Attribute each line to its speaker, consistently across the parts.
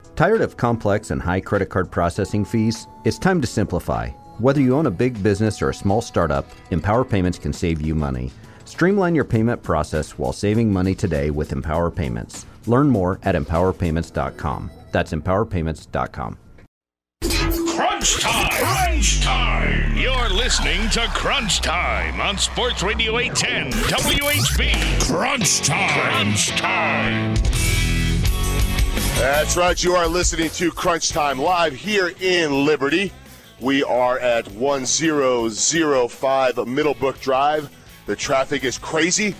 Speaker 1: Tired of complex and high credit card processing fees? It's time to simplify. Whether you own a big business or a small startup, Empower Payments can save you money. Streamline your payment process while saving money today with Empower Payments. Learn more at empowerpayments.com. That's empowerpayments.com.
Speaker 2: Crunch time! Crunch time! You're listening to Crunch Time on Sports Radio 810 WHB. Crunch time! Crunch time!
Speaker 3: That's right. You are listening to Crunch Time live here in Liberty. We are at 1005 Middlebrook Drive. The traffic is crazy,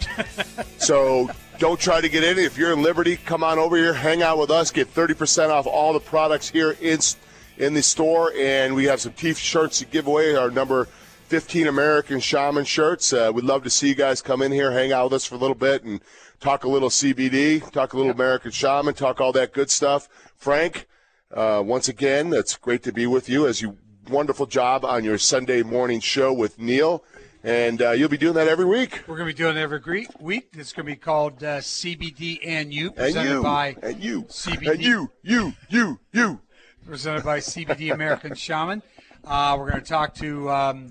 Speaker 3: so don't try to get in. If you're in Liberty, come on over here, hang out with us, get 30% off all the products here in the store, and we have some T-shirts to give away, our number 15 American Shaman shirts. We'd love to see you guys come in here, hang out with us for a little bit, and talk a little CBD, talk a little American Shaman, talk all that good stuff. Frank, once again, it's great to be with you as you wonderful job on your Sunday morning show with Neil. And you'll be doing that every week.
Speaker 4: We're going to be doing it every week. It's going to be called CBD and You, presented by CBD. You. Presented by CBD American Shaman. We're going to talk to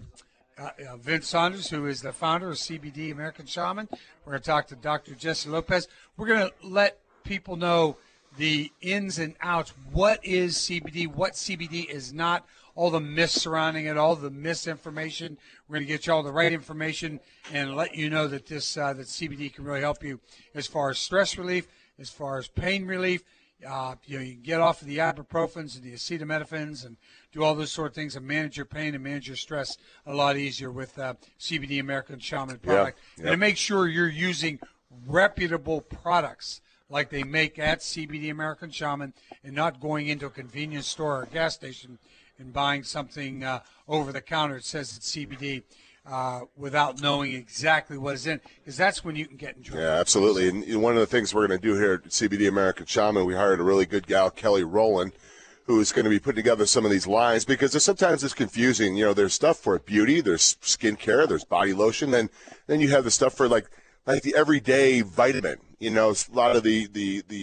Speaker 4: Vince Saunders, who is the founder of CBD American Shaman. We're going to talk to Dr. Jesse Lopez. We're going to let people know the ins and outs. What is CBD? What CBD is not? All the myths surrounding it, all the misinformation. We're going to get you all the right information and let you know that this that CBD can really help you as far as stress relief, as far as pain relief. You can get off of the ibuprofens and the acetaminophen and do all those sort of things and manage your pain and manage your stress a lot easier with CBD American Shaman product.
Speaker 3: Yeah.
Speaker 4: And to make sure you're using reputable products like they make at CBD American Shaman and not going into a convenience store or a gas station and buying something over the counter that says it's CBD without knowing exactly what is in it, because that's when you can get in trouble.
Speaker 3: Yeah, absolutely. And one of the things we're going to do here at CBD American Shaman, we hired a really good gal, Kelly Rowland, who is going to be putting together some of these lines, because sometimes it's confusing. You know, there's stuff for beauty, there's skincare, there's body lotion, and then you have the stuff for like the everyday vitamin. You know, a lot of the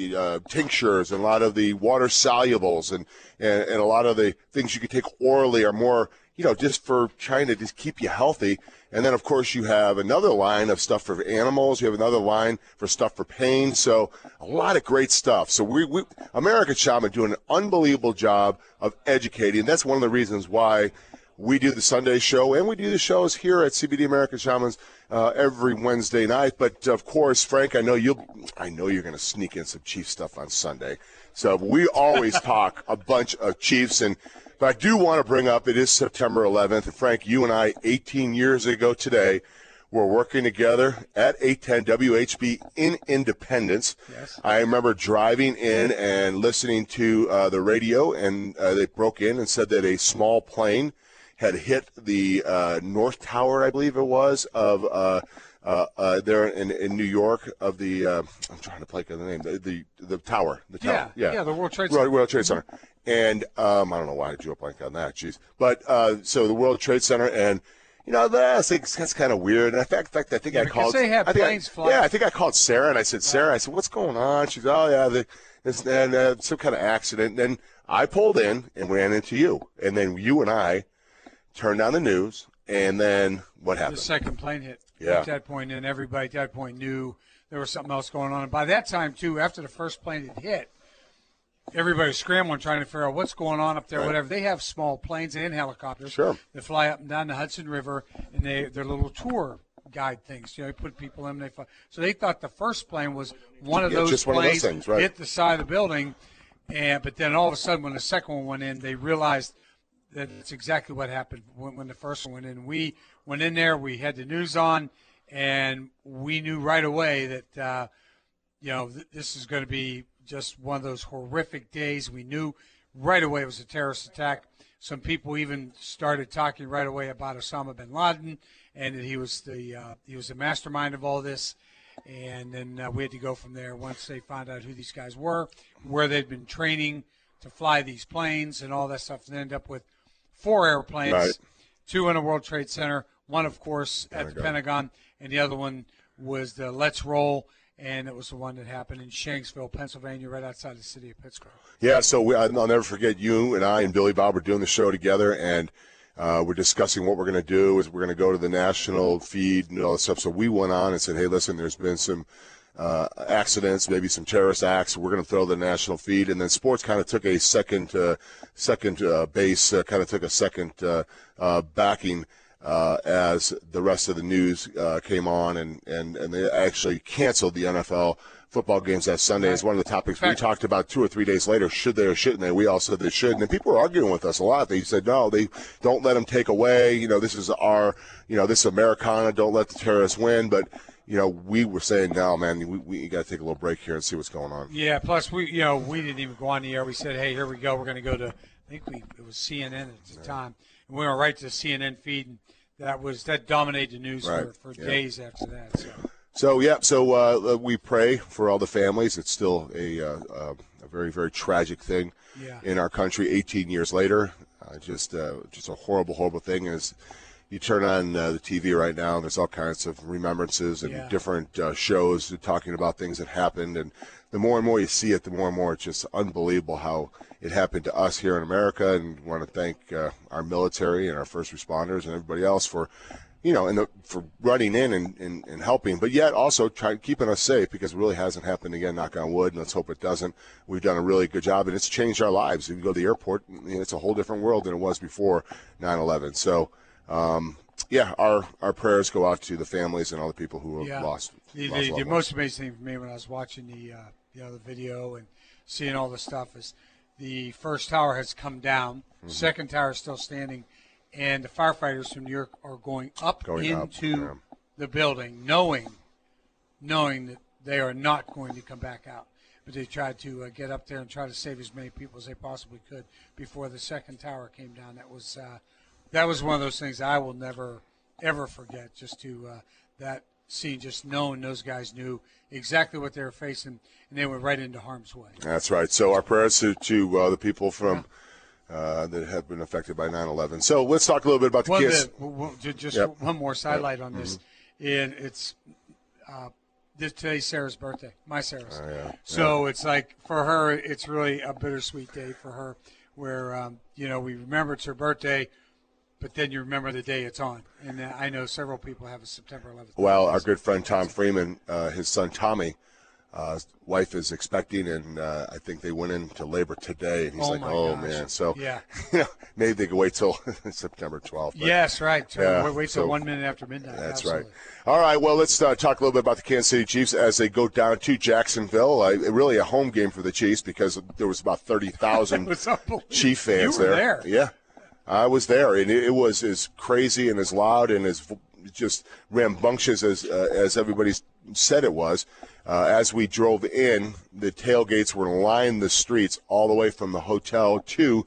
Speaker 3: tinctures and a lot of the water solubles and a lot of the things you can take orally are more, just for trying to just keep you healthy. And then, of course, you have another line of stuff for animals. You have another line for stuff for pain. So a lot of great stuff. So we American Shaman doing an unbelievable job of educating. That's one of the reasons why we do the Sunday show, and we do the shows here at CBD American Shamans every Wednesday night. But of course, Frank, I know you're going to sneak in some Chiefs stuff on Sunday. So we always talk a bunch of Chiefs, but I do want to bring up, it is September 11th, and Frank, you and I, 18 years ago today, were working together at 810 WHB in Independence.
Speaker 4: Yes.
Speaker 3: I remember driving in and listening to the radio, and they broke in and said that a small plane had hit the North Tower, I believe it was, of there in New York, of the I'm trying to place the name, the tower, the tower,
Speaker 4: yeah, the World Trade Center.
Speaker 3: World Trade Center, and I don't know why I drew a blank on that, jeez, but so the World Trade Center, and that's kind of weird. And in fact, I think I called.
Speaker 4: They have planes flying.
Speaker 3: Yeah, I think I called Sarah, and I said, what's going on? She's, some kind of accident. And then I pulled in and ran into you, and then you and I turned on the news, and then what happened?
Speaker 4: The second plane hit.
Speaker 3: Yeah.
Speaker 4: At that point, and everybody at that point knew there was something else going on. And by that time, too, after the first plane had hit, everybody was scrambling, trying to figure out what's going on up there, whatever. They have small planes and helicopters that fly up and down the Hudson River, and they're little tour guide things. They put people in, they fly. So they thought the first plane was one of those planes
Speaker 3: things, right.
Speaker 4: hit the side of the building, but then all of a sudden when the second one went in, they realized that's exactly what happened when the first one went in. We went in there, we had the news on, and we knew right away that, this is going to be just one of those horrific days. We knew right away it was a terrorist attack. Some people even started talking right away about Osama bin Laden, and that he was the mastermind of all this. And then we had to go from there once they found out who these guys were, where they'd been training to fly these planes and all that stuff, and ended up with 4 airplanes,
Speaker 3: right.
Speaker 4: 2 in the World Trade Center, one, of course, at the Pentagon, and the other one was the Let's Roll. and it was the one that happened in Shanksville, Pennsylvania, right outside the city of Pittsburgh.
Speaker 3: Yeah, so I'll never forget you and I and Billy Bob were doing the show together, and we're discussing what we're going to do. Is we're going to go to the national feed and all this stuff. So we went on and said, hey, listen, there's been some accidents, maybe some terrorist acts. We're going to throw the national feed, and then sports kind of took a second base, kind of took a second backing as the rest of the news came on, and they actually canceled the NFL football games that Sunday. Is one of the topics we talked about 2 or 3 days later. Should they or shouldn't they? We all said they should, and then people were arguing with us a lot. They said, no, they don't let them take away. This is this is Americana. Don't let the terrorists win. But we were saying, no, man, we got to take a little break here and see what's going on.
Speaker 4: Yeah. Plus, we didn't even go on the air. We said, hey, here we go. We're going to go to, I think it was CNN at the time, and we went right to the CNN feed, and that dominated the news for days after that.
Speaker 3: So we pray for all the families. It's still a very, very tragic thing in our country. 18 years later, just a horrible, horrible thing. As you turn on the TV right now, and there's all kinds of remembrances and different shows talking about things that happened. And the more and more you see it, the more and more it's just unbelievable how it happened to us here in America. And we want to thank our military and our first responders and everybody else for, for running in and helping, but yet also keeping us safe, because it really hasn't happened again, knock on wood, and let's hope it doesn't. We've done a really good job, and it's changed our lives. If you go to the airport, it's a whole different world than it was before 9/11. So, our prayers go out to the families and all the people who have lost.
Speaker 4: The most amazing thing for me when I was watching the video and seeing all the stuff is the first tower has come down, second tower is still standing, and the firefighters from New York are going up into the building, knowing that they are not going to come back out. But they tried to get up there and try to save as many people as they possibly could before the second tower came down. That was one of those things I will never, ever forget, just to that scene, just knowing those guys knew exactly what they were facing, and they went right into harm's way.
Speaker 3: That's right. So our prayers to the people from that have been affected by 9/11. So let's talk a little bit about the kids.
Speaker 4: One more sidelight on this. And it's today's Sarah's birthday, my Sarah's. So it's like, for her, it's really a bittersweet day for her, where, we remember it's her birthday, but then you remember the day it's on. And I know several people have a September 11th.
Speaker 3: Well, our good friend Tom Freeman, his son Tommy, wife is expecting, and I think they went into labor today. And he's like, gosh. Man. So maybe they can wait till September 12th.
Speaker 4: Yes, right. Wait till 1 minute after midnight.
Speaker 3: That's
Speaker 4: Absolutely.
Speaker 3: Right. All right, well, let's talk a little bit about the Kansas City Chiefs as they go down to Jacksonville. Really a home game for the Chiefs, because there was about 30,000 Chief fans
Speaker 4: there.
Speaker 3: Yeah. I was there, and it was as crazy and as loud and as just rambunctious as everybody said it was. As we drove in, the tailgates were lined the streets all the way from the hotel to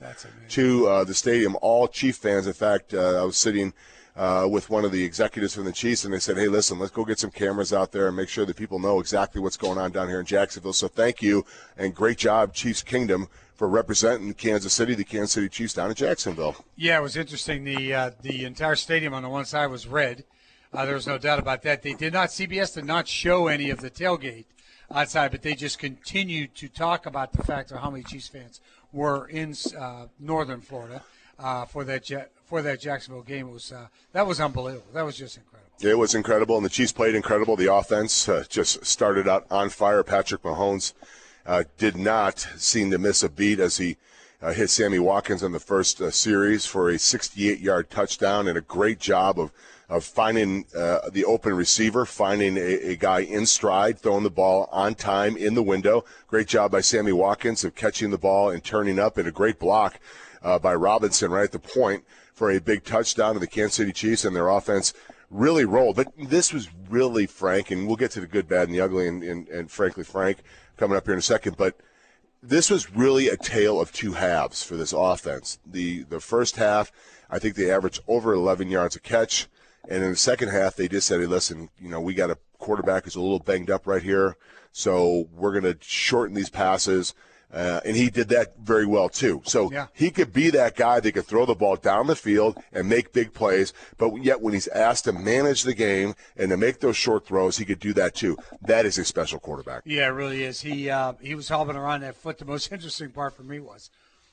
Speaker 3: the stadium, all Chief fans. In fact, I was sitting with one of the executives from the Chiefs, and they said, hey, listen, let's go get some cameras out there and make sure that people know exactly what's going on down here in Jacksonville. So thank you, and great job, Chiefs Kingdom, for representing Kansas City, the Kansas City Chiefs down in Jacksonville. Yeah,
Speaker 4: it was interesting. The entire stadium on the one side was red. There was no doubt about that. CBS did not show any of the tailgate outside, but they just continued to talk about the fact of how many Chiefs fans were in northern Florida for that Jacksonville game. That was unbelievable. That was just incredible.
Speaker 3: It was incredible, and the Chiefs played incredible. The offense just started out on fire. Patrick Mahomes did not seem to miss a beat as he hit Sammy Watkins on the first series for a 68-yard touchdown, and a great job of finding the open receiver, finding a guy in stride, throwing the ball on time in the window. Great job by Sammy Watkins of catching the ball and turning up, and a great block by Robinson right at the point for a big touchdown to the Kansas City Chiefs, and their offense really rolled. But this was really, Frank, and we'll get to the good, bad, and the ugly, and frankly, Frank, coming up here in a second, but this was really a tale of two halves for this offense. The first half, I think they averaged over 11 yards a catch, and in the second half, they just said, hey, listen, we got a quarterback who's a little banged up right here, so we're going to shorten these passes. And he did that very well, too. So he could be that guy that could throw the ball down the field and make big plays, but yet when he's asked to manage the game and to make those short throws, he could do that, too. That is a special quarterback.
Speaker 4: Yeah, it really is. He was hobbling around that foot. The most interesting part for me was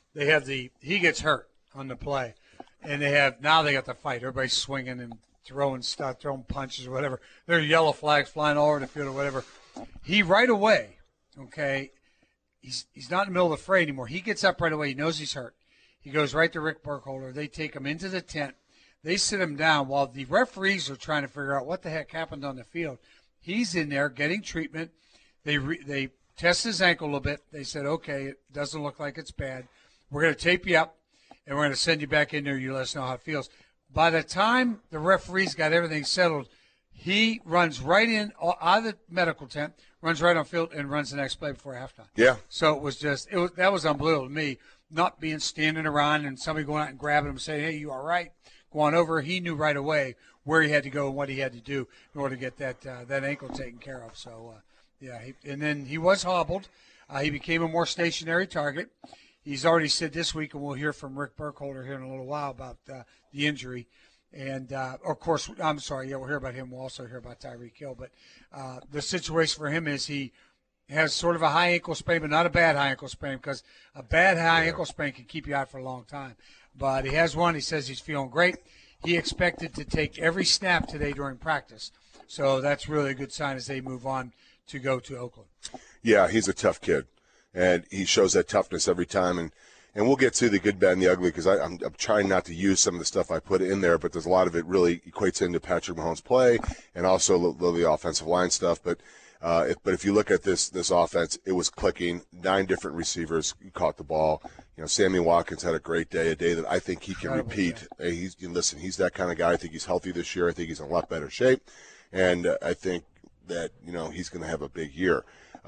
Speaker 4: he gets hurt on the play, and they got the fight. Everybody's swinging and throwing stuff, throwing punches or whatever. There are yellow flags flying all over the field or whatever. He right away, okay, he's not in the middle of the fray anymore. He gets up right away. He knows he's hurt. He goes right to Rick Burkholder. They take him into the tent. They sit him down while the referees are trying to figure out what the heck happened on the field. He's in there getting treatment. They test his ankle a little bit. They said, okay, it doesn't look like it's bad. We're going to tape you up, and we're going to send you back in there. You let us know how it feels. By the time the referees got everything settled, he runs right in out of the medical tent, runs right on field, and runs the next play before halftime.
Speaker 3: Yeah.
Speaker 4: So that was unbelievable to me, not being standing around and somebody going out and grabbing him and saying, hey, you all right? Go on over. He knew right away where he had to go and what he had to do in order to get that ankle taken care of. So, and then he was hobbled. He became a more stationary target. He's already said this week, and we'll hear from Rick Burkholder here in a little while about the injury. And, of course, I'm sorry, we'll hear about him. We'll also hear about Tyreek Hill. But the situation for him is he has sort of a high ankle sprain, but not a bad high ankle sprain, because a bad high ankle sprain can keep you out for a long time. But he has one. He says he's feeling great. He expected to take every snap today during practice. So that's really a good sign as they move on to go to Oakland. Yeah,
Speaker 3: he's a tough kid, and he shows that toughness every time. And we'll get to the good, bad, and the ugly, because I'm trying not to use some of the stuff I put in there, but there's a lot of it really equates into Patrick Mahomes' play and also the offensive line stuff. But if you look at this offense, it was clicking. 9 different receivers caught the ball. Sammy Watkins had a great day, a day that I think he can repeat. He's that kind of guy. I think he's healthy this year. I think he's in a lot better shape, and I think that he's going to have a big year.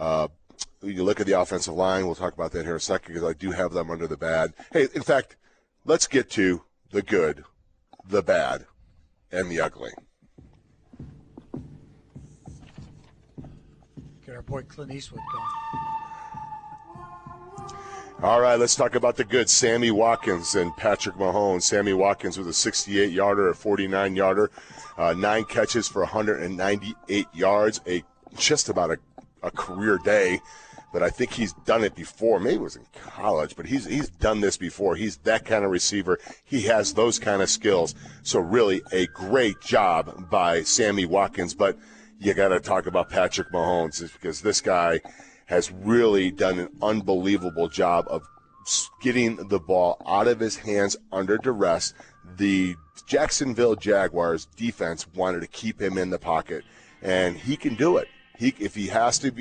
Speaker 3: You look at the offensive line. We'll talk about that here in a second, because I do have them under the bad. Hey, in fact, let's get to the good, the bad, and the ugly.
Speaker 4: Get our boy Clint Eastwood going.
Speaker 3: All right, let's talk about the good. Sammy Watkins and Patrick Mahomes. Sammy Watkins with a 68-yarder, a 49-yarder, 9 catches for 198 yards, just about a career day. But I think he's done it before. Maybe it was in college, but he's done this before. He's that kind of receiver. He has those kind of skills. So really a great job by Sammy Watkins. But you got to talk about Patrick Mahomes, because this guy has really done an unbelievable job of getting the ball out of his hands under duress. The Jacksonville Jaguars defense wanted to keep him in the pocket, and he can do it. If he has to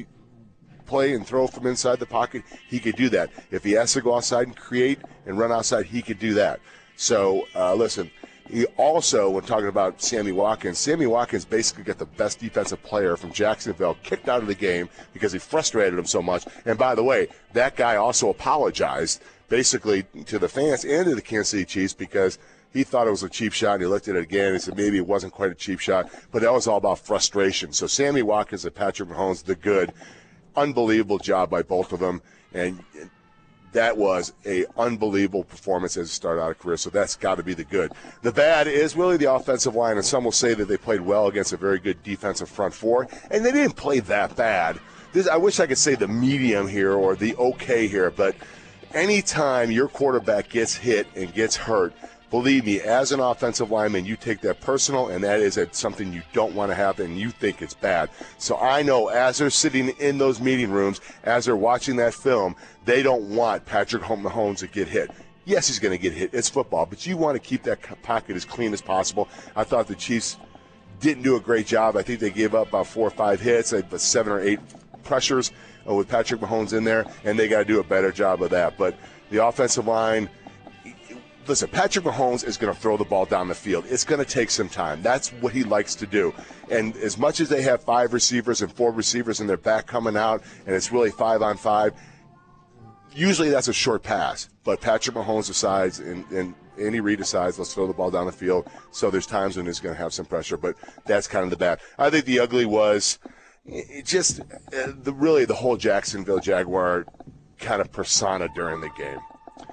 Speaker 3: play and throw from inside the pocket, he could do that. If he has to go outside and create and run outside, he could do that. So, listen, he also, when talking about Sammy Watkins basically got the best defensive player from Jacksonville kicked out of the game because he frustrated him so much. And by the way, that guy also apologized basically to the fans and to the Kansas City Chiefs, because he thought it was a cheap shot, and he looked at it again and said maybe it wasn't quite a cheap shot, but that was all about frustration. So Sammy Watkins and Patrick Mahomes, the good, unbelievable job by both of them, and that was a unbelievable performance as a start out of career, so that's got to be the good. The bad is really the offensive line, and some will say that they played well against a very good defensive front four, and they didn't play that bad. I wish I could say the medium here or the okay here, but anytime your quarterback gets hit and gets hurt, believe me, as an offensive lineman, you take that personal, and that is something you don't want to happen, and you think it's bad. So I know as they're sitting in those meeting rooms, as they're watching that film, they don't want Patrick Mahomes to get hit. Yes, he's going to get hit. It's football, but you want to keep that pocket as clean as possible. I thought the Chiefs didn't do a great job. I think they gave up about 4 or 5 hits, 7 or 8 pressures with Patrick Mahomes in there, and they got to do a better job of that. But the offensive line, listen, Patrick Mahomes is going to throw the ball down the field. It's going to take some time. That's what he likes to do. And as much as they have 5 receivers and 4 receivers in their back coming out, and it's really 5-on-5, usually that's a short pass. But Patrick Mahomes decides, and Andy Reid decides, let's throw the ball down the field. So there's times when he's going to have some pressure, but that's kind of the bad. I think the ugly was really the whole Jacksonville Jaguar kind of persona during the game.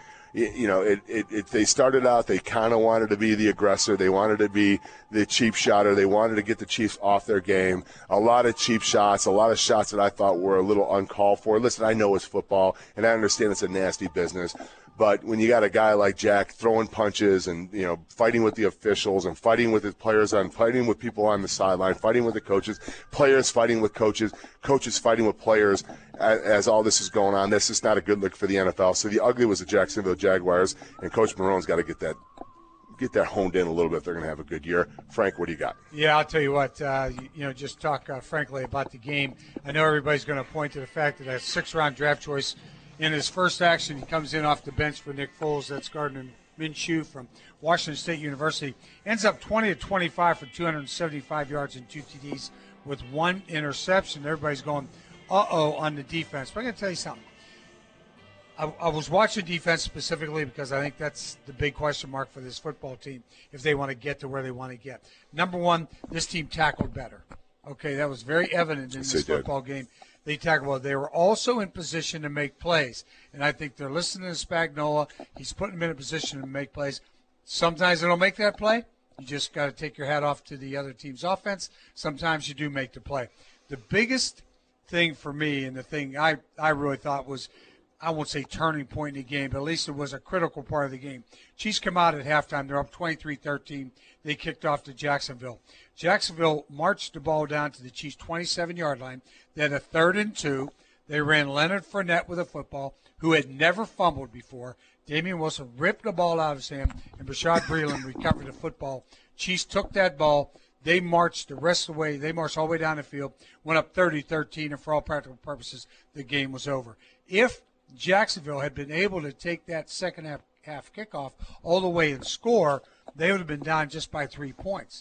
Speaker 3: They started out, they kind of wanted to be the aggressor. They wanted to be the cheap shotter. They wanted to get the Chiefs off their game. A lot of cheap shots, a lot of shots that I thought were a little uncalled for. Listen, I know it's football, and I understand it's a nasty business. But when you got a guy like Jack throwing punches and, fighting with the officials and fighting with his players fighting with people on the sideline, fighting with the coaches, players fighting with coaches, coaches fighting with players as all this is going on, this is not a good look for the NFL. So the ugly was the Jacksonville Jaguars, and Coach Marone's got to get that honed in a little bit if they're going to have a good year. Frank, what do you got?
Speaker 4: Yeah, I'll tell you what, just talk frankly about the game. I know everybody's going to point to the fact that a 6th-round draft choice in his first action, he comes in off the bench for Nick Foles. That's Gardner Minshew from Washington State University. Ends up 20 of 25 for 275 yards and 2 TDs with 1 interception. Everybody's going, uh-oh, on the defense. But I'm going to tell you something. I was watching defense specifically because I think that's the big question mark for this football team if they want to get to where they want to get. Number one, this team tackled better. Okay, that was very evident in this football game. They tackled well. They were also in position to make plays. And I think they're listening to Spagnuolo. He's putting them in a position to make plays. Sometimes they don't make that play. You just got to take your hat off to the other team's offense. Sometimes you do make the play. The biggest thing for me and the thing I really thought was, I won't say turning point in the game, but at least it was a critical part of the game. Chiefs come out at halftime. They're up 23-13. They kicked off to Jacksonville. Jacksonville marched the ball down to the Chiefs' 27-yard line. They had a 3rd and 2. They ran Leonard Fournette with a football, who had never fumbled before. Damian Wilson ripped the ball out of his hand, and Bashaud Breeland recovered the football. Chiefs took that ball. They marched the rest of the way. They marched all the way down the field, went up 30-13, and for all practical purposes, the game was over. If Jacksonville had been able to take that second half kickoff all the way and score, they would have been down just by 3 points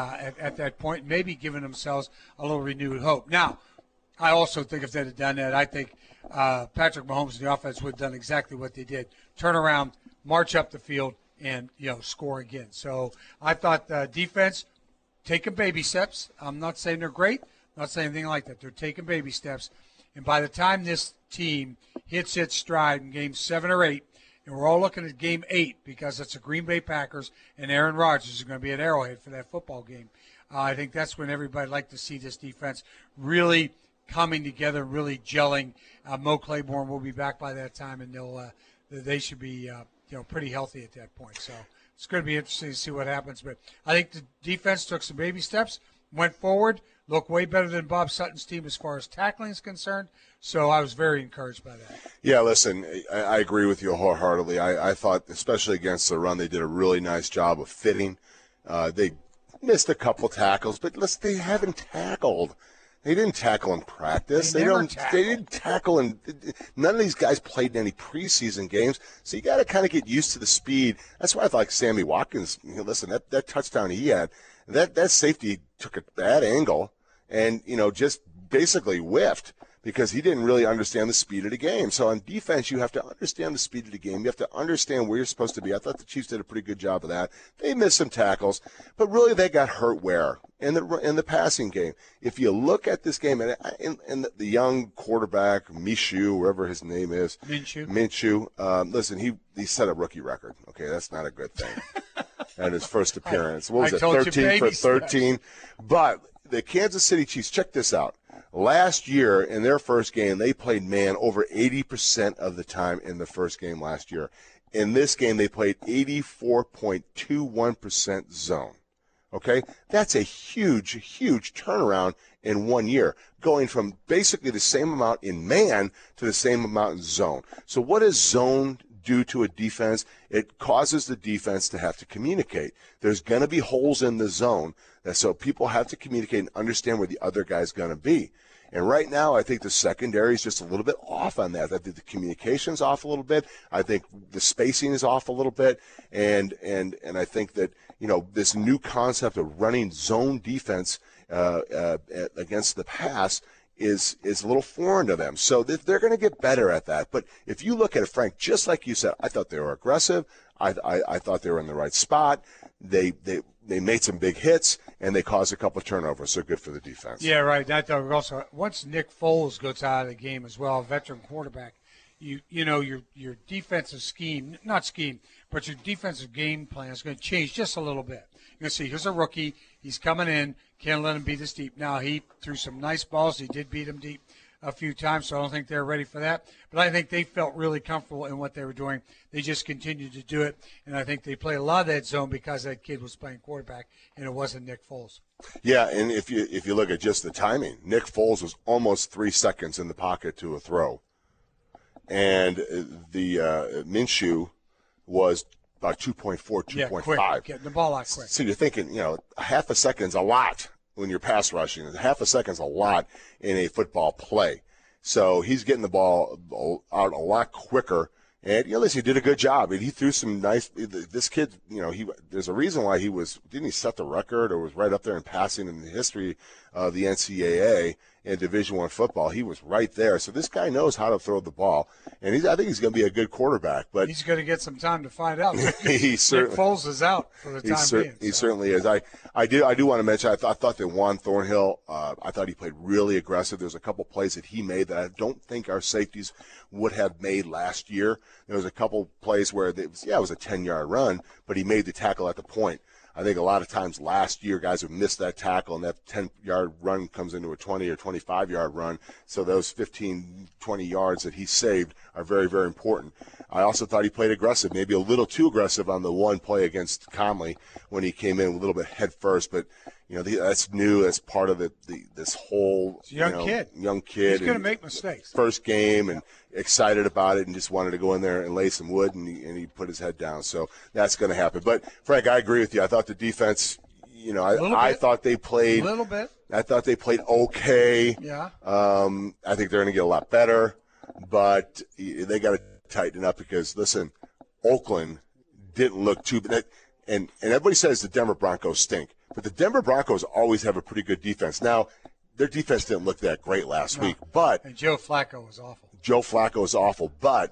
Speaker 4: at that point, maybe giving themselves a little renewed hope. Now, I also think if they'd have done that, I think Patrick Mahomes and the offense would have done exactly what they did. Turn around, march up the field, and, score again. So I thought defense, taking baby steps. I'm not saying they're great. I'm not saying anything like that. They're taking baby steps. And by the time this team hits its stride in game 7 or 8, and we're all looking at game 8 because it's the Green Bay Packers and Aaron Rodgers is going to be at Arrowhead for that football game. I think that's when everybody like to see this defense really coming together, really gelling. Mo Claiborne will be back by that time, and they should be pretty healthy at that point. So it's going to be interesting to see what happens. But I think the defense took some baby steps, went forward, looked way better than Bob Sutton's team as far as tackling is concerned. So I was very encouraged by that.
Speaker 3: Yeah, listen, I agree with you wholeheartedly. I thought, especially against the run, they did a really nice job of fitting. They missed a couple tackles, but listen, they haven't tackled. They didn't tackle in practice. They didn't tackle, and none of these guys played in any preseason games. So you got to kind of get used to the speed. That's why I thought Sammy Watkins. Listen, that touchdown he had, that safety took a bad angle, and just basically whiffed because he didn't really understand the speed of the game. So on defense, you have to understand the speed of the game. You have to understand where you're supposed to be. I thought the Chiefs did a pretty good job of that. They missed some tackles, but really they got hurt where? In the passing game. If you look at this game, and the young quarterback, Minshew, wherever his name is. Minshew. Listen, he set a rookie record. Okay, that's not a good thing. At his first appearance. What was it, 13 for 13? But the Kansas City Chiefs, check this out. Last year, in their first game, they played man over 80% of the time in the first game last year. In this game, they played 84.21% zone. Okay? That's a huge, huge turnaround in 1 year, going from basically the same amount in man to the same amount in zone. So what does zone do to a defense? It causes the defense to have to communicate. There's going to be holes in the zone, so people have to communicate and understand where the other guy's going to be. And right now, I think the secondary is just a little bit off on that. I think the communication's off a little bit. I think the spacing is off a little bit. And I think that, this new concept of running zone defense against the pass is a little foreign to them. So they're going to get better at that. But if you look at it, Frank, just like you said, I thought they were aggressive. I thought they were in the right spot. They made some big hits, and they caused a couple of turnovers, so good for the defense.
Speaker 4: Yeah, right. I thought also, once Nick Foles goes out of the game as well, a veteran quarterback, you know your defensive scheme, not scheme, but your defensive game plan is going to change just a little bit. You're going to see, here's a rookie. He's coming in. Can't let him beat us deep. Now, he threw some nice balls. He did beat him deep a few times, so I don't think they're ready for that. But I think they felt really comfortable in what they were doing. They just continued to do it, and I think they played a lot of that zone because that kid was playing quarterback, and it wasn't Nick Foles.
Speaker 3: Yeah, and if you look at just the timing, Nick Foles was almost 3 seconds in the pocket to a throw. And the Minshew was about 2.4, 2.5.
Speaker 4: Quick, getting the ball out quick.
Speaker 3: So you're thinking, half a second's a lot when you're pass rushing. Half a second's a lot in a football play. So he's getting the ball out a lot quicker. And, listen, he did a good job. And he threw some nice – this kid, there's a reason why didn't he set the record or was right up there in passing in the history of the NCAA in Division I football. He was right there. So this guy knows how to throw the ball. And I think he's going to be a good quarterback. But
Speaker 4: he's going to get some time to find out.
Speaker 3: Nick
Speaker 4: Foles is out for the time being.
Speaker 3: He certainly is. I do want to mention, I thought that Juan Thornhill, I thought he played really aggressive. There's a couple plays that he made that I don't think our safeties would have made last year. There was a couple plays where it was a 10-yard run, but he made the tackle at the point. I think a lot of times last year guys have missed that tackle, and that 10-yard run comes into a 20 or 25-yard run. So those 15, 20 yards that he saved are very, very important. I also thought he played aggressive, maybe a little too aggressive on the one play against Conley when he came in a little bit head first. But, that's new. That's part of this whole young kid.
Speaker 4: He's going to make mistakes.
Speaker 3: First game and excited about it and just wanted to go in there and lay some wood, and he put his head down. So that's going to happen. But, Frank, I agree with you. I thought the defense, I thought they played –
Speaker 4: a little bit.
Speaker 3: I thought they played okay.
Speaker 4: Yeah.
Speaker 3: I think they're going to get a lot better. But they got to tighten up because, listen, Oakland didn't look too bad. And everybody says the Denver Broncos stink. But the Denver Broncos always have a pretty good defense. Now, their defense didn't look that great last week.
Speaker 4: And Joe Flacco was awful.
Speaker 3: But,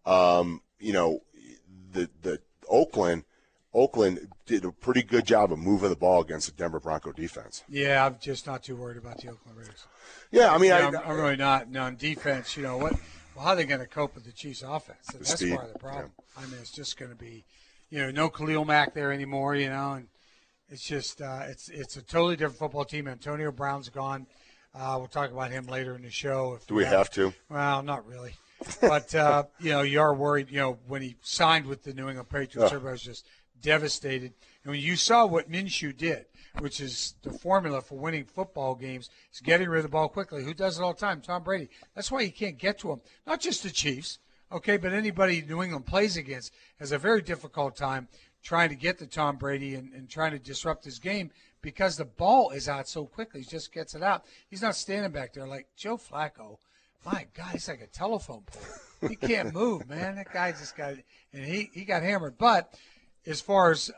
Speaker 3: the Oakland did a pretty good job of moving the ball against the Denver Bronco defense.
Speaker 4: Yeah, I'm just not too worried about the Oakland Raiders.
Speaker 3: Yeah, I mean,
Speaker 4: I'm really not. No, on defense, what? Well, how are they going to cope with the Chiefs' offense? That's part of the problem. Yeah. I mean, it's just going to be, no Khalil Mack there anymore, and it's just it's a totally different football team. Antonio Brown's gone. We'll talk about him later in the show.
Speaker 3: Do we have to?
Speaker 4: Well, not really. But, you are worried, when he signed with the New England Patriots, everybody was just devastated. And when you saw what Minshew did, which is the formula for winning football games, is getting rid of the ball quickly. Who does it all the time? Tom Brady. That's why you can't get to him. Not just the Chiefs, okay, but anybody New England plays against has a very difficult time trying to get to Tom Brady and trying to disrupt his game because the ball is out so quickly. He just gets it out. He's not standing back there like Joe Flacco. My God, he's like a telephone pole. He can't move, man. That guy just got – and he got hammered. But as far as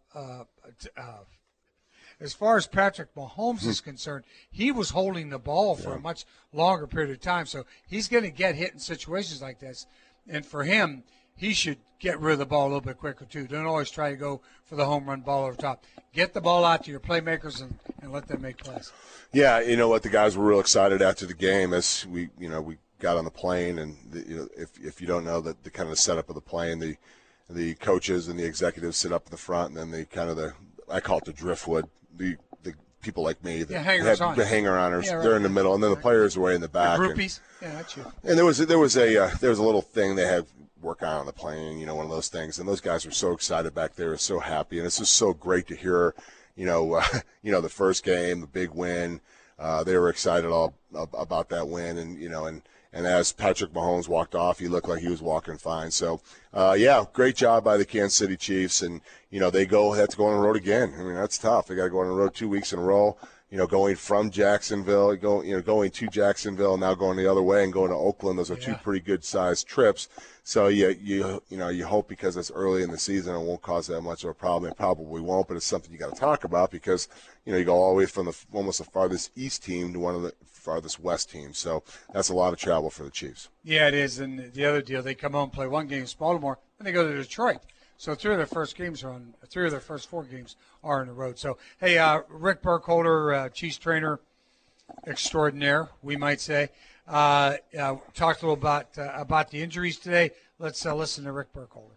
Speaker 4: Patrick Mahomes is concerned, he was holding the ball for a much longer period of time. So he's going to get hit in situations like this. And for him, he should get rid of the ball a little bit quicker, too. Don't always try to go for the home run ball over top. Get the ball out to your playmakers and let them make plays.
Speaker 3: Yeah, you know what? The guys were real excited after the game as we got on the plane. And, if you don't know the kind of setup of the plane, the coaches and the executives sit up in the front, and then I call it the driftwood. The people like me that have the hanger-oners, they're in the middle, and then the players are way in the back.
Speaker 4: The groupies, that's you.
Speaker 3: And there was a little thing they had work on the plane, one of those things, and those guys were so excited back there, so happy, and it's just so great to hear, the first game, the big win. They were excited all about that win, and as Patrick Mahomes walked off, he looked like he was walking fine. So, great job by the Kansas City Chiefs. And, they have to go on the road again. I mean, that's tough. They got to go on the road 2 weeks in a row, going from Jacksonville, going to Jacksonville, now going the other way and going to Oakland. Those are two pretty good-sized trips. So, you hope because it's early in the season it won't cause that much of a problem. It probably won't, but it's something you got to talk about because, you go all the way from almost the farthest east team to one of the farthest west teams. So that's a lot of travel for the Chiefs.
Speaker 4: Yeah, it is. And the other deal, they come home, play one game in Baltimore, and they go to Detroit. So three of their first 4 games are on the road. So, hey, Rick Burkholder, Chiefs trainer extraordinaire, we might say. Talked a little about the injuries today. Let's listen to Rick Burkholder.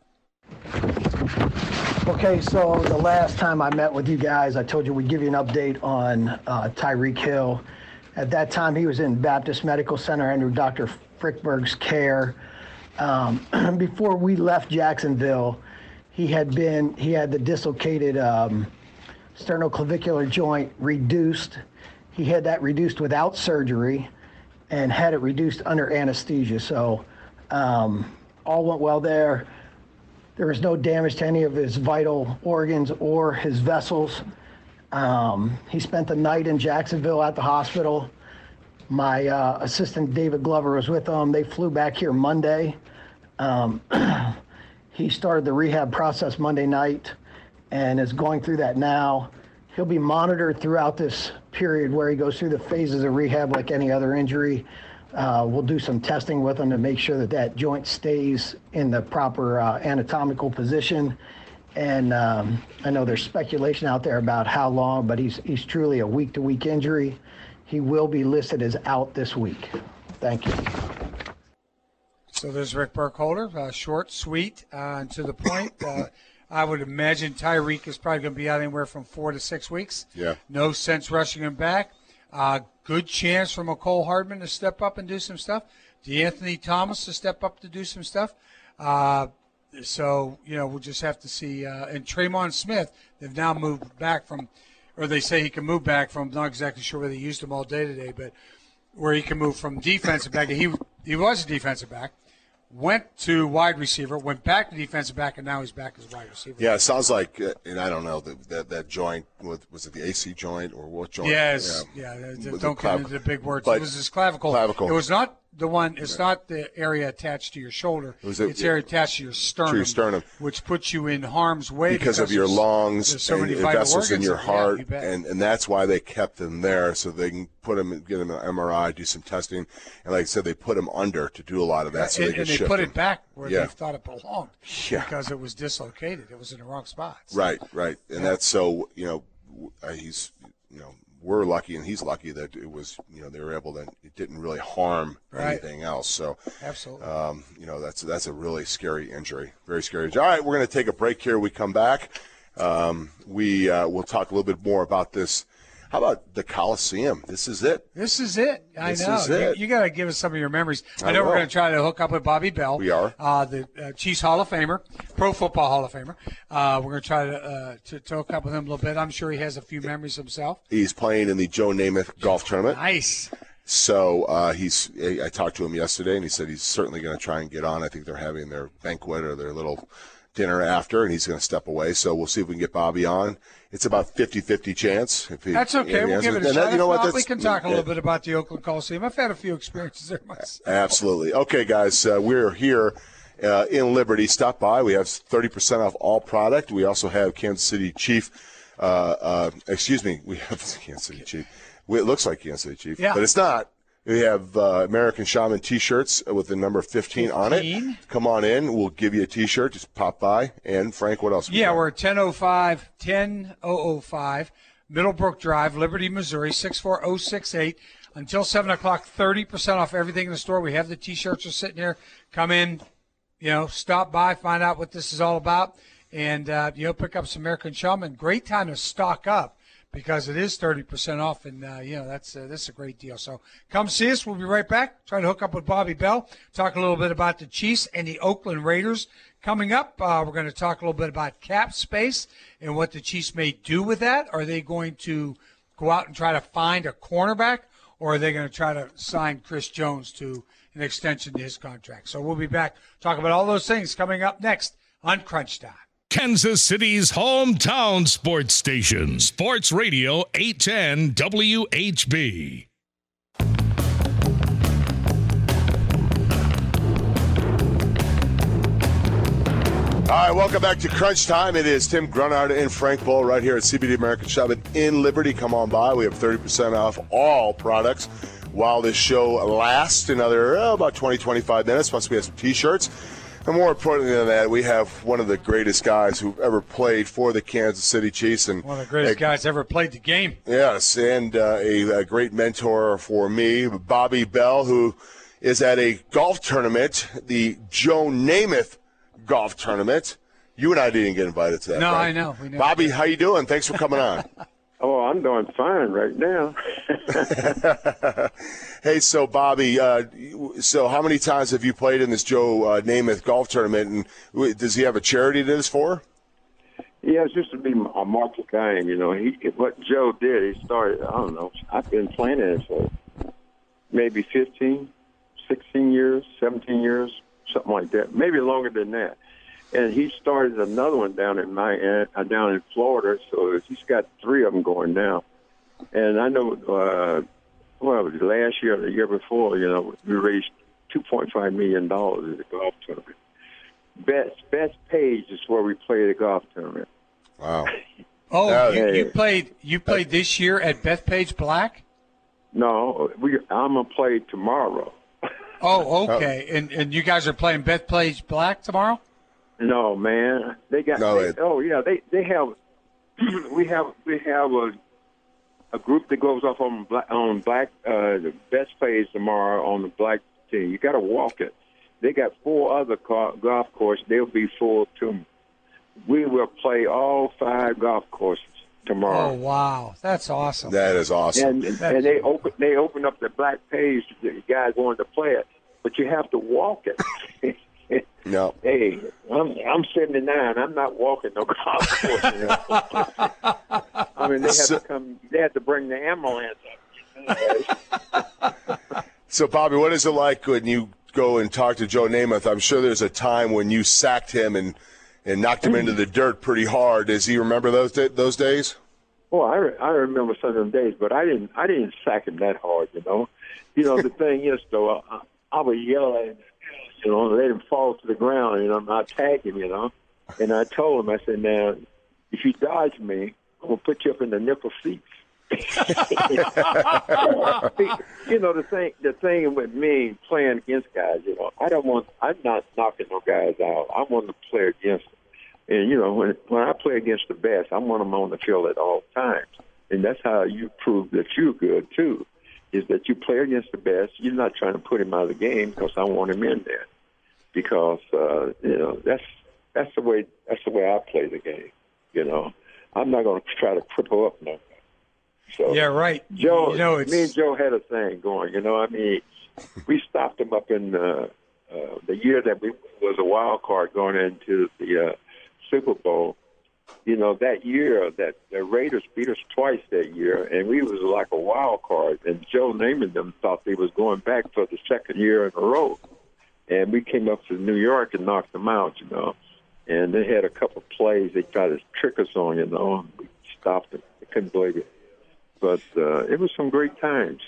Speaker 5: Okay, so the last time I met with you guys, I told you we'd give you an update on Tyreek Hill. At that time, he was in Baptist Medical Center under Dr. Frickberg's care. Before we left Jacksonville, he had the dislocated sternoclavicular joint reduced. He had that reduced without surgery and had it reduced under anesthesia. So all went well there. There was no damage to any of his vital organs or his vessels. He spent the night in Jacksonville at the hospital. My assistant, David Glover, was with him. They flew back here Monday. He started the rehab process Monday night and is going through that now. He'll be monitored throughout this period where he goes through the phases of rehab like any other injury. We'll do some testing with him to make sure that joint stays in the proper anatomical position. And I know there's speculation out there about how long, but he's truly a week-to-week injury. He will be listed as out this week. Thank you.
Speaker 4: So there's Rick Burkholder, short, sweet, and to the point. I would imagine Tyreek is probably going to be out anywhere from 4 to 6 weeks.
Speaker 3: Yeah. No
Speaker 4: sense rushing him back. Good chance for McCole Hardman to step up and do some stuff. DeAnthony Thomas to step up to do some stuff. So, we'll just have to see. And Tremon Smith, they've now moved back from, or they say he can move back from, not exactly sure where they used him all day today, but where he can move from defensive back. He was a defensive back. Went to wide receiver, went back to defensive back, and now he's back as wide receiver.
Speaker 3: Yeah, it sounds like, and I don't know, that joint, was it the AC joint or what joint?
Speaker 4: Yes, don't get into the big words. It was his clavicle. It was not the one, it's not the area attached to your shoulder. It's area attached to your sternum. Which puts you in harm's way.
Speaker 3: Because of your lungs and vessels in your heart, and that's why they kept him there, so they can get him an MRI, do some testing, and like I said, they put him under to do a lot of that, so they could shift him.
Speaker 4: And they put it back where they thought it belonged, because it was dislocated. It was in the wrong spots.
Speaker 3: Right, and that's so, he's, we're lucky and he's lucky that it was, they were able to, it didn't really harm anything else. So,
Speaker 4: absolutely.
Speaker 3: That's a really scary injury, very scary injury. All right, we're going to take a break here. We come back. We'll talk a little bit more about this. How about the Coliseum? This is it.
Speaker 4: I know. You got to give us some of your memories. I know we're going to try to hook up with Bobby Bell.
Speaker 3: We are.
Speaker 4: The Chiefs Hall of Famer, Pro Football Hall of Famer. We're going to try to hook up with him a little bit. I'm sure he has a few memories himself.
Speaker 3: He's playing in the Joe Namath Golf Tournament.
Speaker 4: Nice.
Speaker 3: So I talked to him yesterday, and he said he's certainly going to try and get on. I think they're having their banquet or their little dinner after, and he's going to step away. So we'll see if we can get Bobby on. It's about 50-50 chance.
Speaker 4: That's okay. We'll give it a shot. We can talk a little bit about the Oakland Coliseum. I've had a few experiences there myself.
Speaker 3: Absolutely. Okay, guys, we're here in Liberty. Stop by. We have 30% off all product. We also have Kansas City Chief. We have Kansas City Chief. It looks like Kansas City Chief, but it's not. We have American Shaman T-shirts with the number 15 on it. Come on in. We'll give you a T-shirt. Just pop by. And, Frank, what else?
Speaker 4: We're at 10005 Middlebrook Drive, Liberty, Missouri, 64068. Until 7 o'clock, 30% off everything in the store. We have the T-shirts are sitting here. Come in, stop by, find out what this is all about, and, pick up some American Shaman. Great time to stock up, because it is 30% off, and, that's a great deal. So come see us. We'll be right back. Try to hook up with Bobby Bell, talk a little bit about the Chiefs and the Oakland Raiders coming up. We're going to talk a little bit about cap space and what the Chiefs may do with that. Are they going to go out and try to find a cornerback, or are they going to try to sign Chris Jones to an extension to his contract? So we'll be back. Talk about all those things coming up next on Crunch Time.
Speaker 2: Kansas City's hometown sports station, Sports Radio 810 WHB.
Speaker 3: All right, welcome back to Crunch Time. It is Tim Grunhard and Frank Bull right here at CBD American Shaman in Liberty. Come on by. We have 30% off all products while this show lasts another about 20, 25 minutes. Plus, we have some T-shirts. And more importantly than that, we have one of the greatest guys who ever played for the Kansas City Chiefs. And
Speaker 4: one of the greatest guys ever played the game.
Speaker 3: Yes, and a great mentor for me, Bobby Bell, who is at a golf tournament, the Joe Namath golf tournament. You and I didn't get invited to that.
Speaker 4: No,
Speaker 3: right?
Speaker 4: I know.
Speaker 3: Bobby, how you doing? Thanks for coming on.
Speaker 6: Oh, I'm doing fine right now.
Speaker 3: Hey, so Bobby, so how many times have you played in this Joe Namath golf tournament, and does he have a charity that is for?
Speaker 6: Yeah, it's just to be a market game, you know. What Joe did, he started, I don't know, I've been playing it for maybe 15, 16 years, 17 years, something like that, maybe longer than that. And he started another one down in Florida, so he's got 3 of them going now. And I know, last year or the year before, you know, we raised $2.5 million at the golf tournament. Best Page is where we play the golf tournament.
Speaker 3: Wow.
Speaker 4: Oh, you played this year at Bethpage Black?
Speaker 6: No, I'm gonna play tomorrow.
Speaker 4: Oh, okay. And you guys are playing Bethpage Black tomorrow?
Speaker 6: No, man. They got. They have. We have a group that goes off on black the best plays tomorrow on the black team. You got to walk it. They got 4 other golf courses. They'll be full too. We will play all 5 golf courses tomorrow.
Speaker 4: Oh wow, that's awesome.
Speaker 3: That is awesome.
Speaker 6: And they open up the black page. The guys wanting to play it, but you have to walk it.
Speaker 3: No.
Speaker 6: Hey, I'm 79. I'm not walking no golf course. You know? I mean, they have to come. They have to bring the ambulance up.
Speaker 3: So, Bobby, what is it like when you go and talk to Joe Namath? I'm sure there's a time when you sacked him and knocked him into the dirt pretty hard. Does he remember those days?
Speaker 6: Well, I remember some of them days, but I didn't sack him that hard. You know, the thing is though, I would yell at him. You know, let him fall to the ground, you know, not tag him, you know. And I told him, I said, now, if you dodge me, I'm going to put you up in the nickel seats. You know, the thing with me playing against guys, you know, I'm not knocking no guys out. I want to play against them. And, you know, when I play against the best, I want them on the field at all times. And that's how you prove that you're good, too, is that you play against the best. You're not trying to put him out of the game because I want him in there. Because you know, that's the way I play the game. You know, I'm not going to try to put her up no. So
Speaker 4: yeah, right.
Speaker 6: Joe, me and Joe had a thing going. You know, I mean, we stopped him up in the year that we was a wild card going into the Super Bowl. You know, that year that the Raiders beat us twice that year, and we was like a wild card. And Joe Namath them thought they was going back for the second year in a row. And we came up to New York and knocked them out, you know. And they had a couple plays they tried to trick us on, you know. And we stopped them. I couldn't believe it. But it was some great times.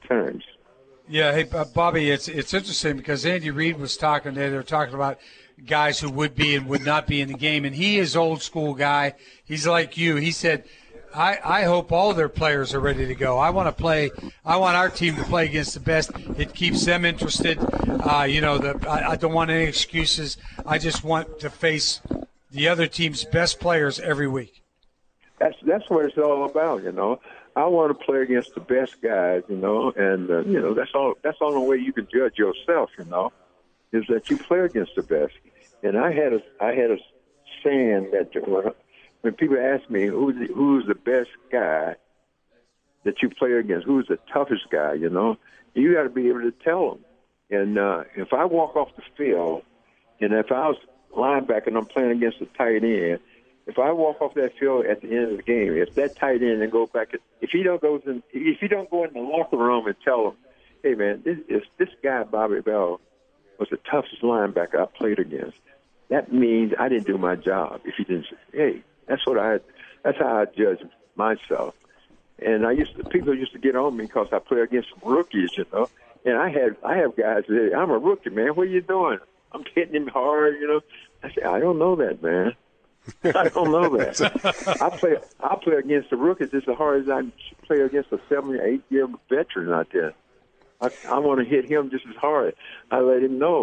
Speaker 4: Yeah, hey, Bobby, it's interesting because Andy Reid was talking there. They were talking about guys who would be and would not be in the game. And he is old school guy. He's like you. He said, I hope all their players are ready to go. I want our team to play against the best. It keeps them interested. I don't want any excuses. I just want to face the other team's best players every week.
Speaker 6: That's what it's all about, you know. I want to play against the best guys, you know, and you know that's all. That's the only way you can judge yourself, you know, is that you play against the best. And I had a saying that when people ask me who's the best guy that you play against, who's the toughest guy, you know, you got to be able to tell them. And if I walk off the field, and if I was linebacker and I'm playing against a tight end, if I walk off that field at the end of the game, if that tight end and go back, if you don't go in the locker room and tell them, hey man, this guy Bobby Bell was the toughest linebacker I played against, that means I didn't do my job. If you didn't say, hey, that's how I judge myself. And people used to get on me because I play against rookies, you know. And I have guys that say, I'm a rookie, man. What are you doing? I'm hitting him hard, you know. I say, I don't know that, man. I don't know that. I play against the rookies just as hard as I play against a 7 or 8 year veteran out there. I want to hit him just as hard. I let him know.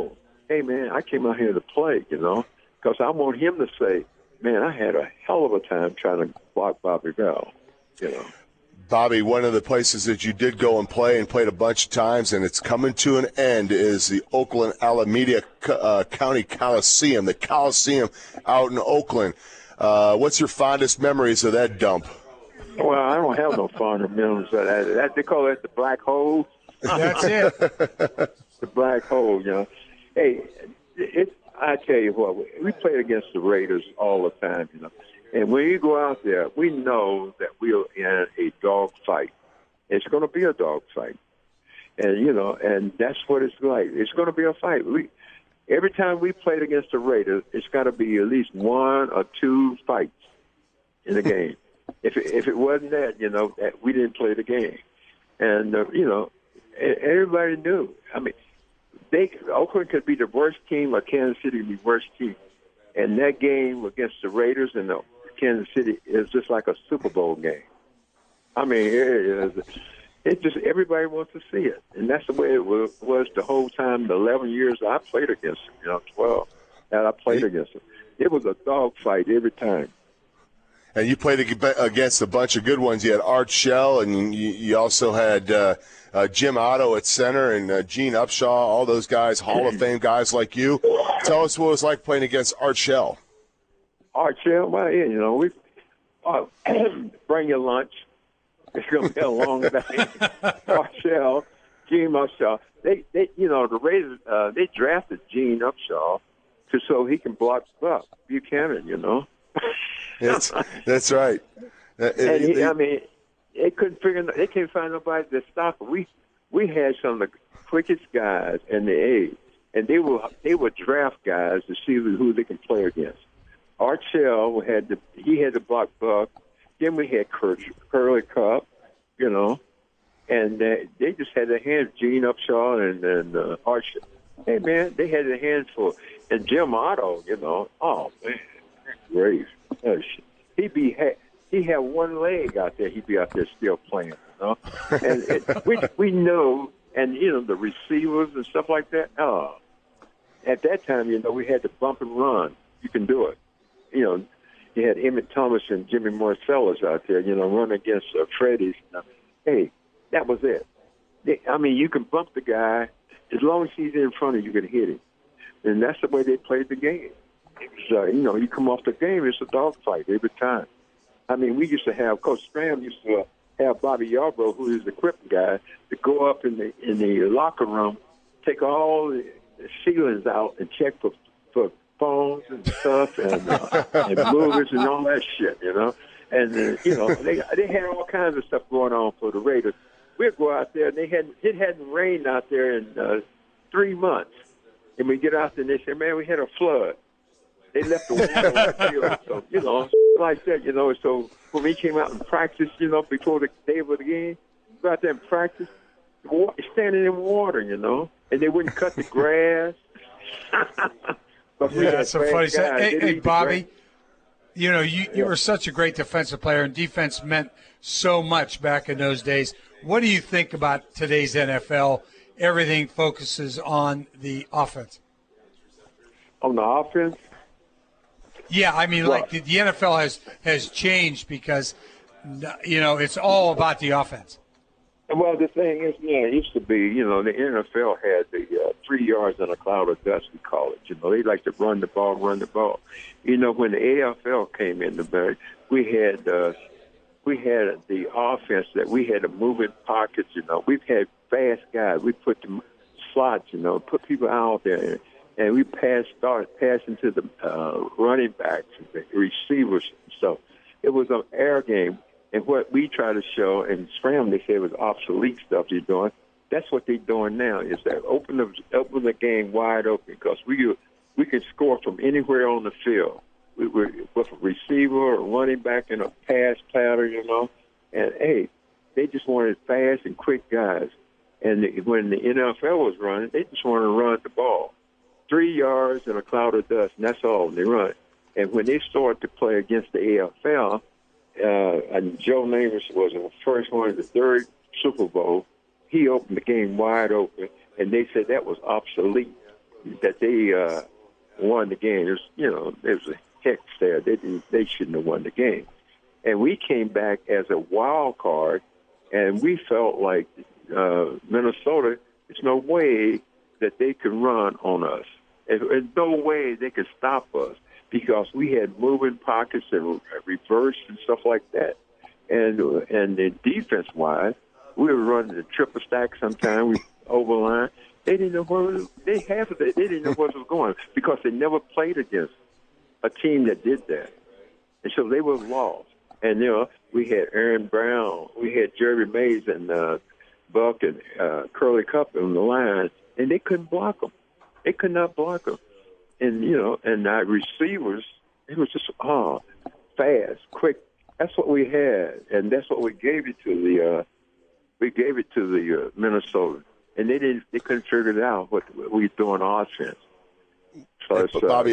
Speaker 6: hey, man, I came out here to play, because I want him to say, man, I had a hell of a time trying to block Bobby Bell,
Speaker 3: Bobby, one of the places that you did go and played a bunch of times, and it's coming to an end, is the Oakland Alameda County Coliseum, the Coliseum out in Oakland. What's your fondest memories of that dump?
Speaker 6: Well, I don't have no fond memories of that. They call that the black hole.
Speaker 4: That's it.
Speaker 6: The black hole, Hey, I tell you what, we played against the Raiders all the time, And when you go out there, we know that we're in a dog fight. It's going to be a dog fight. And, and that's what it's like. It's going to be a fight. Every time we played against the Raiders, it's got to be at least 1 or 2 fights in the game. If it wasn't that, that we didn't play the game. And, everybody knew. I mean, Oakland could be the worst team or Kansas City could be the worst team. And that game against the Raiders and the Kansas City is just like a Super Bowl game. I mean, it just everybody wants to see it, and that's the way it was the whole time. The 11 years I played against them, 12 that I played against them, it was a dog fight every time.
Speaker 3: And you played against a bunch of good ones. You had Art Shell, and you also had Jim Otto at center, and Gene Upshaw, all those guys, Hall of Fame guys like you. Tell us what it was like playing against Art Shell.
Speaker 6: Art Shell, well, yeah, we bring your lunch. It's going to be a long day. Art Shell, Gene Upshaw. They the Raiders, they drafted Gene Upshaw so he can block Buck Buchanan,
Speaker 3: That's right.
Speaker 6: They couldn't they can't find nobody to stop him. We had some of the quickest guys in the age, and they would draft guys to see who they can play against. Art Shell had to block Buck. Then we had Curly Cup, and they just had their hands, Gene Upshaw and Art Shell. Hey man, they had their hands full. And Jim Otto, oh man, great. He had one leg out there. He'd be out there still playing, And we know, and the receivers and stuff like that. At that time, we had to bump and run. You can do it. You had Emmett Thomas and Jimmy Marcellus out there. Run against Freddy's. Hey, that was it. You can bump the guy as long as he's in front of you. You can hit him, and that's the way they played the game. So, you come off the game, it's a dogfight every time. We used to have, Coach Stram used to have Bobby Yarbrough, who is the equipment guy, to go up in the locker room, take all the ceilings out and check for phones and stuff and movers and all that shit, And, they had all kinds of stuff going on for the Raiders. We'd go out there, and it hadn't rained out there in 3 months. And we get out there, and they say, man, we had a flood. They left the water on the field, so, like that, So when we came out and practiced, before the day of the game, go out there and practice, standing in water, and they wouldn't cut the grass.
Speaker 4: That's so funny. Hey, Bobby, you were such a great defensive player, and defense meant so much back in those days. What do you think about today's NFL? Everything focuses on the offense.
Speaker 6: On the offense?
Speaker 4: Yeah, like the NFL has changed because, it's all about the offense.
Speaker 6: Well, the thing is, it used to be, the NFL had the 3 yards in a cloud of dust, we call it. They like to run the ball. When the AFL came in, we had the offense that we had to move in pockets. We've had fast guys. We put the slots. Put people out there. And we started passing to the running backs, the receivers and stuff. It was an air game. And what we try to show, and Scram, they say it was obsolete stuff they're doing. That's what they're doing now, is that open the game wide open, because we can score from anywhere on the field. With a receiver or running back in a pass pattern, And, hey, they just wanted fast and quick guys. And when the NFL was running, they just wanted to run the ball. 3 yards in a cloud of dust, and that's all they run. And when they started to play against the AFL, and Joe Namath was in the first one in the third Super Bowl, he opened the game wide open, and they said that was obsolete. that they won the game. There was a hex there. They shouldn't have won the game. And we came back as a wild card, and we felt like Minnesota, there's no way that they could run on us. There's no way they could stop us because we had moving pockets and reverse and stuff like that. And the defense-wise, we were running the triple stack sometimes. We overline. They didn't know they didn't know where it was going because they never played against a team that did that, and so they were lost. And we had Aaron Brown, we had Jerry Mays and Buck and Curly Cup on the line, and they couldn't block them. They could not block them. And and our receivers, it was just fast, quick. That's what we had, and that's what we gave it to the Minnesota. And they couldn't figure it out what we were doing offense. So
Speaker 3: Bobby,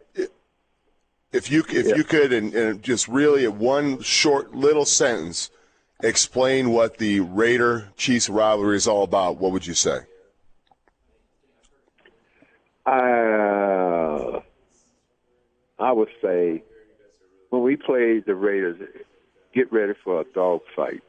Speaker 3: if you could, and just really in one short little sentence, explain what the Raider-Chiefs rivalry is all about, what would you say?
Speaker 6: I would say when we played the Raiders, get ready for a dogfight.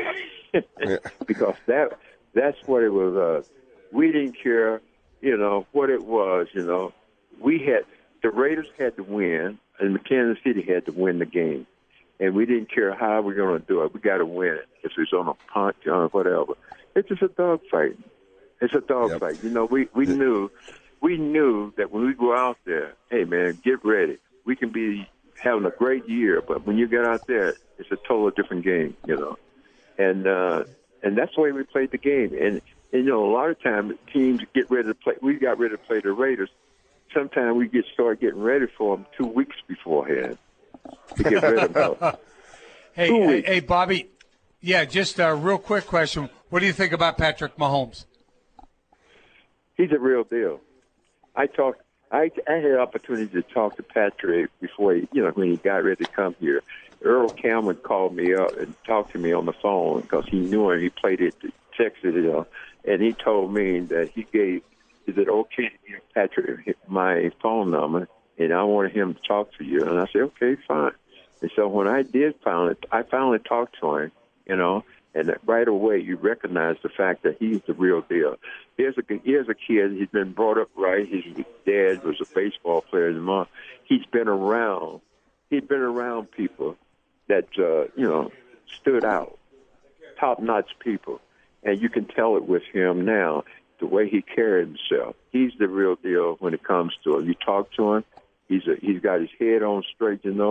Speaker 6: Because that's what it was. We didn't care, what it was. The Raiders had to win, and Kansas City had to win the game, and we didn't care how we're going to do it. We got to win it. If it's on a punt or whatever, it's just a dogfight. It's a dogfight. Yep. We knew that when we go out there, hey man, get ready. We can be having a great year, but when you get out there, it's a totally different game. And that's the way we played the game. And a lot of times teams get ready to play. We got ready to play the Raiders. Sometimes we start getting ready for them 2 weeks beforehand to get rid of them.
Speaker 4: Hey, Bobby. Yeah, just a real quick question. What do you think about Patrick Mahomes?
Speaker 6: He's a real deal. I had an opportunity to talk to Patrick before when he got ready to come here. Earl Cameron called me up and talked to me on the phone because he knew him. He played at Texas, and he told me that is it okay to give Patrick my phone number, and I wanted him to talk to you. And I said, okay, fine. And so when I finally talked to him, and right away you recognize the fact that he's the real deal. Here's a kid. He's been brought up right. His dad was a baseball player. His mom. He's been around. He'd been around people that stood out, top-notch people, and you can tell it with him now. The way he carried himself, he's the real deal when it comes to it. You talk to him, he's got his head on straight, and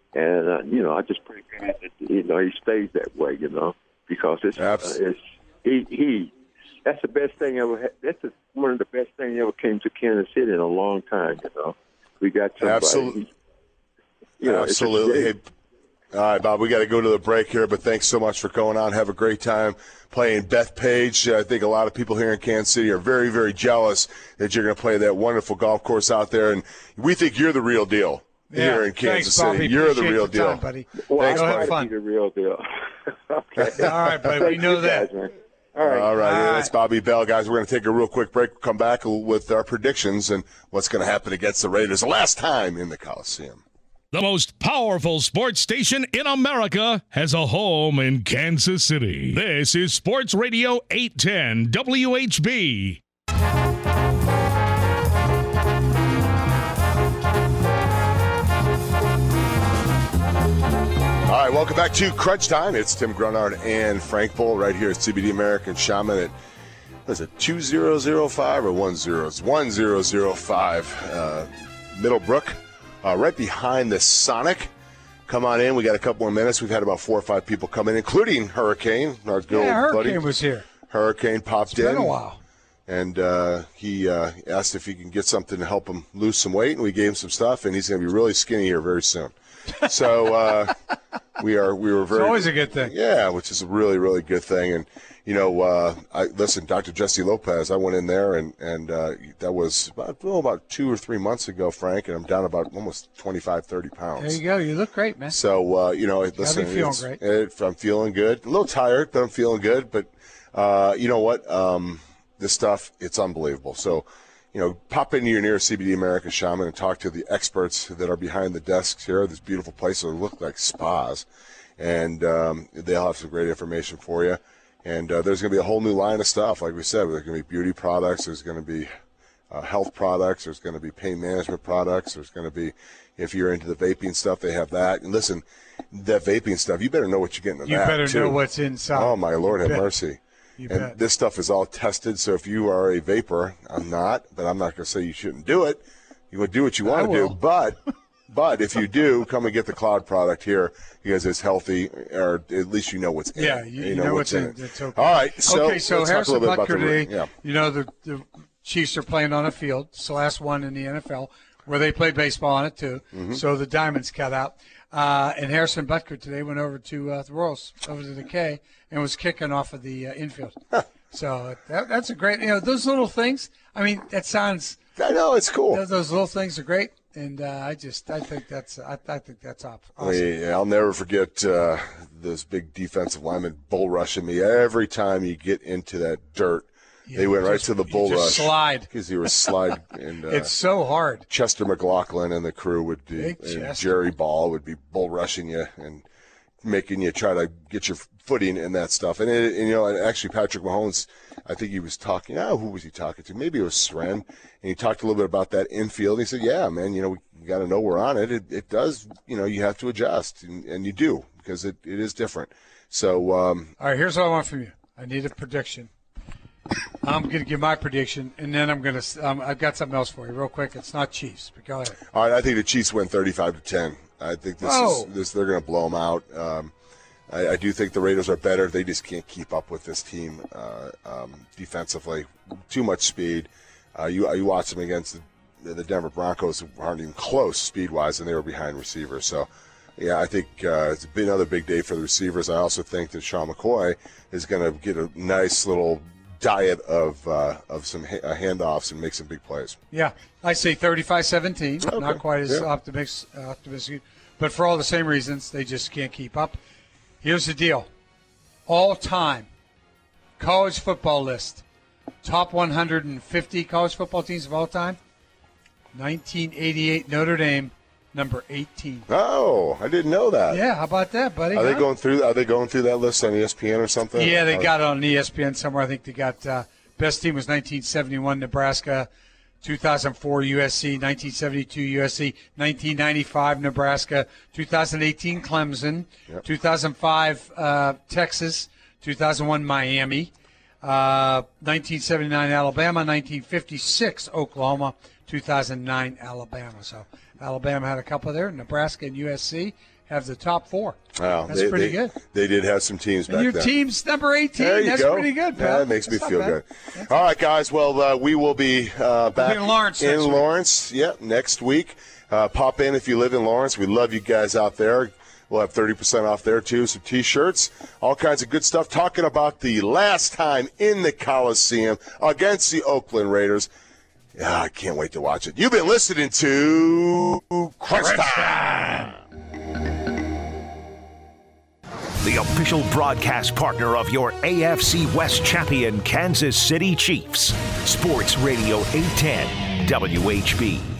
Speaker 6: I just pray God that he stays that way, because that's the best thing ever. That's one of the best things ever came to Kansas City in a long time. We got somebody.
Speaker 3: Absolutely. Absolutely. Hey, all right, Bob, we got to go to the break here, but thanks so much for going on. Have a great time playing Bethpage. I think a lot of people here in Kansas City are very, very jealous that you're going to play that wonderful golf course out there, and we think you're the real deal here in Kansas City.
Speaker 4: Bobby.
Speaker 3: You're the real deal.
Speaker 4: Time, buddy.
Speaker 6: Well,
Speaker 3: thanks,
Speaker 6: I
Speaker 3: buddy.
Speaker 6: be the real deal. Okay.
Speaker 4: All right, buddy. We know that.
Speaker 6: Guys, all right.
Speaker 3: All right. Yeah, that's Bobby Bell, guys. We're going to take a real quick break. We'll come back with our predictions and what's going to happen against the Raiders the last time in the Coliseum.
Speaker 2: The most powerful sports station in America has a home in Kansas City. This is Sports Radio 810 WHB.
Speaker 3: All right, welcome back to Crunch Time. It's Tim Grunard and Frank Bull right here at CBD American Shaman at, what is it, 2005 or 1005 Middlebrook. Right behind the Sonic. Come on in. We got a couple more minutes. We've had about 4 or 5 people come in, including Hurricane, our good old buddy.
Speaker 4: Hurricane was here.
Speaker 3: Hurricane popped in.
Speaker 4: It's been a while.
Speaker 3: And he asked if he can get something to help him lose some weight, and we gave him some stuff, and he's going to be really skinny here very soon. So we were very.
Speaker 4: It's always a good thing.
Speaker 3: Yeah, which is a really, really good thing. And listen, Dr. Jesse Lopez. I went in there, and that was about 2 or 3 months ago, Frank, and I'm down about almost 25, 30 pounds.
Speaker 4: There you go. You look great, man.
Speaker 3: So listen,
Speaker 4: feeling great.
Speaker 3: I'm feeling good. A little tired, but I'm feeling good. But you know what? This stuff, it's unbelievable. So pop into your nearest CBD American Shaman and talk to the experts that are behind the desks here. This beautiful place will look like spas, and they'll have some great information for you. And there's going to be a whole new line of stuff. Like we said, there's going to be beauty products. There's going to be health products. There's going to be pain management products. There's going to be, if you're into the vaping stuff, they have that. And listen, that vaping stuff, you better know what you're getting into that, too.
Speaker 4: You better know what's inside.
Speaker 3: Oh, my Lord, have mercy. And this stuff is all tested, so if you are a vapor, I'm not, but I'm not going to say you shouldn't do it. You would do what you want to do, but if you do, come and get the Cloud product here because it's healthy, or at least you know what's in it.
Speaker 4: Yeah, you know what's in it. It's okay.
Speaker 3: All right, so
Speaker 4: Harrison Butker today, the Chiefs are playing on a field. It's the last one in the NFL where they play baseball on it, too. Mm-hmm. So the diamonds cut out. And Harrison Butker today went over to the Royals, over to the K, and was kicking off of the infield. So that's a great, those little things. I mean, that sounds. I
Speaker 3: know, it's cool.
Speaker 4: Those little things are great, and I think that's awesome.
Speaker 3: I'll never forget those big defensive linemen bull rushing me every time you get into that dirt. They went right to the bull rush.
Speaker 4: Slide.
Speaker 3: Because you were slide. And,
Speaker 4: it's so hard.
Speaker 3: Chester McLaughlin and the crew would be, and Jerry Ball would be bull rushing you and making you try to get your footing in that stuff. And actually Patrick Mahomes, I think he was talking, who was he talking to? Maybe it was Sren. And he talked a little bit about that infield. And he said, yeah, man, we got to know we're on it. It does, you have to adjust. And you do, because it is different. So. All
Speaker 4: right, here's what I want from you. I need a prediction. I'm going to give my prediction, and then I'm going to. I've got something else for you, real quick. It's not Chiefs, but go ahead.
Speaker 3: All right, I think the Chiefs win 35-10. I think they're going to blow them out. I do think the Raiders are better. They just can't keep up with this team defensively. Too much speed. You watch them against the Denver Broncos, who aren't even close speed-wise, and they were behind receivers. So, yeah, I think it's been another big day for the receivers. I also think that Sean McCoy is going to get a nice little diet of some handoffs and make some big plays.
Speaker 4: Yeah, I say 35-17. Okay. Not quite as optimistic, but for all the same reasons, they just can't keep up. Here's the deal. All-time college football list. Top 150 college football teams of all time. 1988 Notre Dame, number 18.
Speaker 3: Oh, I didn't know that.
Speaker 4: Yeah, how about that, buddy?
Speaker 3: Are they going through that list on ESPN or something?
Speaker 4: Yeah, they got it on ESPN somewhere. I think they got best team was 1971 Nebraska, 2004 USC, 1972 USC, 1995 Nebraska, 2018 Clemson, 2005 Texas, 2001 Miami, 1979 Alabama, 1956 Oklahoma, 2009 Alabama. So Alabama had a couple there. Nebraska and USC have the top four.
Speaker 3: Wow,
Speaker 4: that's pretty good.
Speaker 3: They did have some teams back
Speaker 4: then.
Speaker 3: Your
Speaker 4: team's number 18. That's pretty good, pal.
Speaker 3: Yeah, that makes me feel good. All right, guys. Well, we will be back
Speaker 4: in Lawrence.
Speaker 3: Next week. Pop in if you live in Lawrence. We love you guys out there. We'll have 30% off there, too. Some T-shirts, all kinds of good stuff. Talking about the last time in the Coliseum against the Oakland Raiders. Yeah, I can't wait to watch it. You've been listening to Crunch Time.
Speaker 2: The official broadcast partner of your AFC West champion Kansas City Chiefs. Sports Radio 810 WHB.